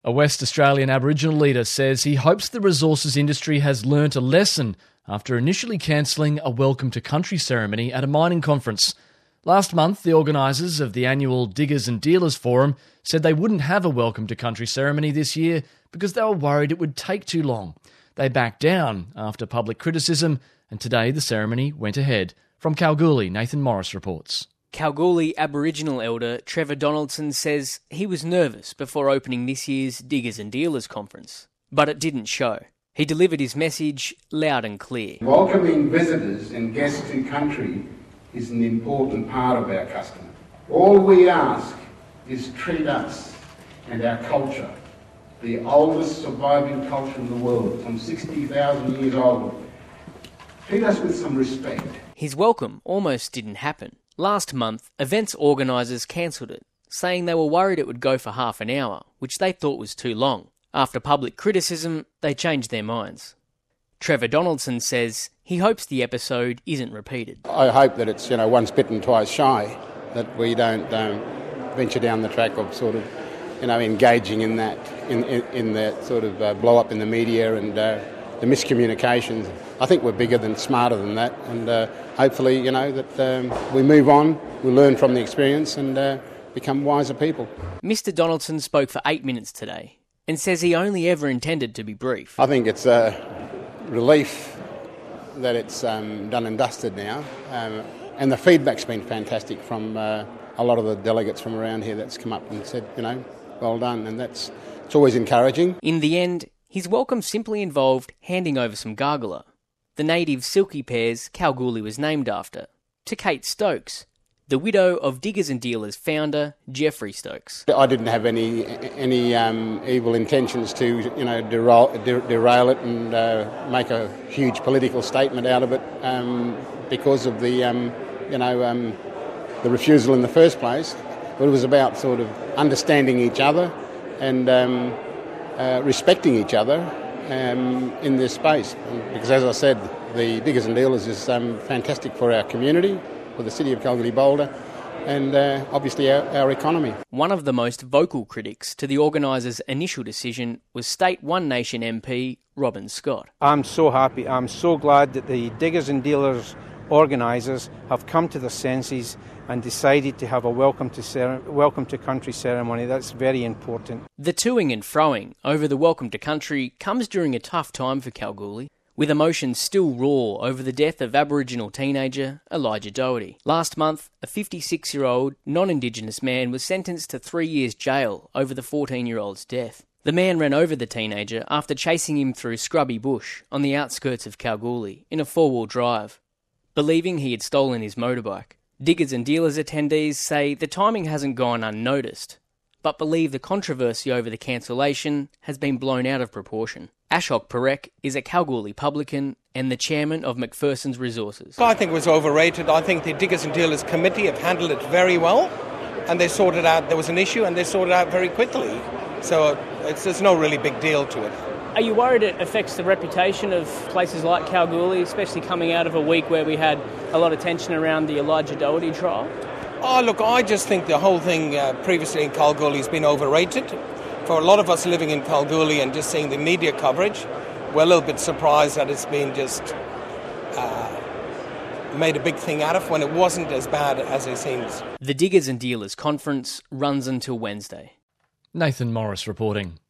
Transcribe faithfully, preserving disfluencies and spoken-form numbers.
A West Australian Aboriginal leader says he hopes the resources industry has learnt a lesson after initially cancelling a Welcome to Country ceremony at a mining conference. Last month, the organisers of the annual Diggers and Dealers Forum said they wouldn't have a Welcome to Country ceremony this year because they were worried it would take too long. They backed down after public criticism, and today the ceremony went ahead. From Kalgoorlie, Nathan Morris reports. Kalgoorlie Aboriginal elder Trevor Donaldson says he was nervous before opening this year's Diggers and Dealers conference, but it didn't show. He delivered his message loud and clear. Welcoming visitors and guests to country is an important part of our custom. All we ask is treat us and our culture, the oldest surviving culture in the world, some sixty thousand years old, treat us with some respect. His welcome almost didn't happen. Last month, events organisers cancelled it, saying they were worried it would go for half an hour, which they thought was too long. After public criticism, they changed their minds. Trevor Donaldson says he hopes the episode isn't repeated. I hope that it's, you know, once bitten, twice shy, that we don't um, venture down the track of sort of, you know, engaging in that, in, in, in that sort of uh, blow-up in the media and uh, the miscommunications. I think we're bigger than, smarter than that, and uh, hopefully, you know, that um, we move on, we learn from the experience and uh, become wiser people. Mister Donaldson spoke for eight minutes today and says he only ever intended to be brief. I think it's a relief that it's um, done and dusted now, um, and the feedback's been fantastic from uh, a lot of the delegates from around here that's come up and said, you know, well done, and that's it's always encouraging. In the end, his welcome simply involved handing over some gargula, the native silky pears Kalgoorlie was named after, to Kate Stokes, the widow of Diggers and Dealers founder Jeffrey Stokes. I didn't have any any um, evil intentions to, you know, derail, der, derail it and uh, make a huge political statement out of it um, because of the, um, you know, um, the refusal in the first place. But it was about sort of understanding each other and um, uh, respecting each other um, in this space. Because as I said, the Diggers and Dealers is um, fantastic for our community, for the city of Kalgoorlie-Boulder, and uh, obviously our, our economy. One of the most vocal critics to the organisers' initial decision was State One Nation M P Robin Scott. I'm so happy, I'm so glad that the Diggers and Dealers organisers have come to their senses and decided to have a welcome to cer- welcome to country ceremony. That's very important. The toing and froing over the welcome to country comes during a tough time for Kalgoorlie, with emotions still raw over the death of Aboriginal teenager Elijah Doherty. Last month, a fifty-six-year-old non-Indigenous man was sentenced to three years jail over the fourteen-year-old's death. The man ran over the teenager after chasing him through scrubby bush on the outskirts of Kalgoorlie in a four-wheel drive, believing he had stolen his motorbike. Diggers and Dealers attendees say the timing hasn't gone unnoticed, but believe the controversy over the cancellation has been blown out of proportion. Ashok Parekh is a Kalgoorlie publican and the chairman of McPherson's Resources. I think it was overrated. I think the Diggers and Dealers Committee have handled it very well, and they sorted out, there was an issue and they sorted it out very quickly. So it's, there's no really big deal to it. Are you worried it affects the reputation of places like Kalgoorlie, especially coming out of a week where we had a lot of tension around the Elijah Doherty trial? Oh, look, I just think the whole thing uh, previously in Kalgoorlie has been overrated. For a lot of us living in Kalgoorlie and just seeing the media coverage, we're a little bit surprised that it's been just uh, made a big thing out of when it wasn't as bad as it seems. The Diggers and Dealers Conference runs until Wednesday. Nathan Morris reporting.